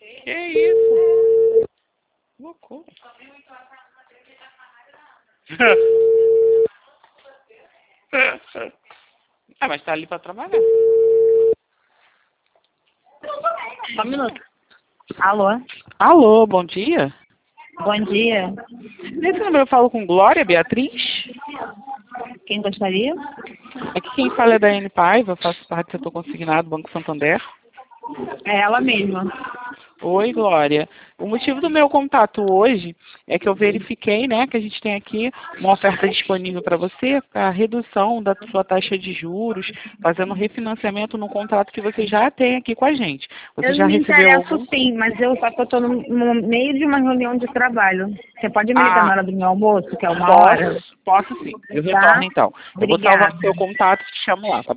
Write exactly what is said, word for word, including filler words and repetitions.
Que isso? Loucura. Ah, mas tá ali pra trabalhar. Só um minuto. Alô? Alô, bom dia. Bom dia. Nesse número eu falo com Glória Beatriz. Quem gostaria? Aqui quem fala é da Daiane Paiva, eu faço parte do setor consignado Banco Santander. É ela mesma. Oi, Glória. O motivo do meu contato hoje é que eu verifiquei, né, que a gente tem aqui uma oferta disponível para você, a redução da sua taxa de juros, fazendo refinanciamento no contrato que você já tem aqui com a gente. Você Eu já me recebeu interesso algum? sim, mas eu só que eu estou no, no meio de uma reunião de trabalho. Você pode me ligar Ah, na hora do meu almoço, que é uma hora? posso, posso sim. Eu Tá? retorno então. Eu vou salvar o Obrigada. seu contato e te chamo lá, tá